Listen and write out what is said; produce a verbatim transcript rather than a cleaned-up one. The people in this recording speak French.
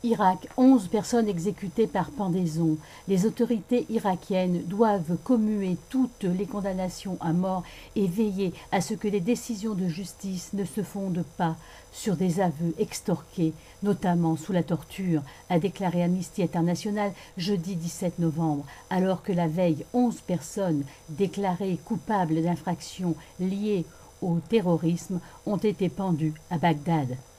Irak, onze personnes exécutées par pendaison. Les autorités irakiennes doivent commuer toutes les condamnations à mort et veiller à ce que les décisions de justice ne se fondent pas sur des aveux extorqués, notamment sous la torture, a déclaré Amnesty International jeudi dix-sept novembre, alors que la veille, onze personnes déclarées coupables d'infractions liées au terrorisme ont été pendues à Bagdad.